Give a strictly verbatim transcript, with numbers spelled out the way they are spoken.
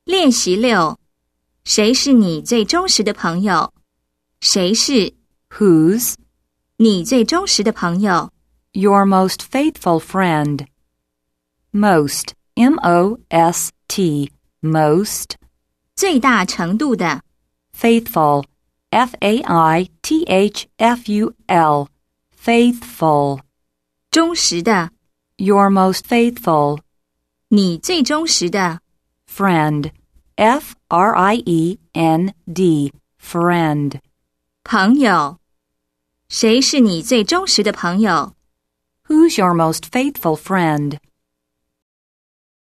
练习六，谁是你最忠实的朋友？谁是 Who's 你最忠实的朋友？ your most faithful friend? Most, M O S T, most. 最大程度的 Faithful, F A I T H F U L, faithful. 忠实的 Your most faithful. 你最忠实的 Friend, F R I E N D, friend. 朋友，谁是你最忠实的朋友？ Who's your most faithful friend?